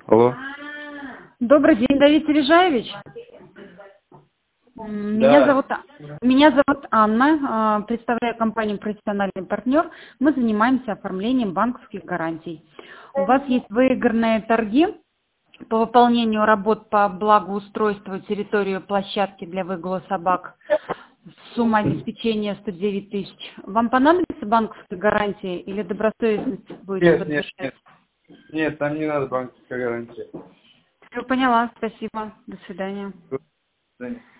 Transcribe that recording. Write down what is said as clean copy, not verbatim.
Алло. Добрый день, Давид Сережаевич. Да. Меня зовут Анна, представляю компанию «Профессиональный партнер». Мы занимаемся оформлением банковских гарантий. У вас есть выигранные торги по выполнению работ по благоустройству территории площадки для выгула собак. Сумма обеспечения 109 тысяч. Вам понадобятся банковские гарантии или добросовестность будете подтверждать? Нет, там не надо банковская гарантия. Все поняла, спасибо. До свидания. До свидания.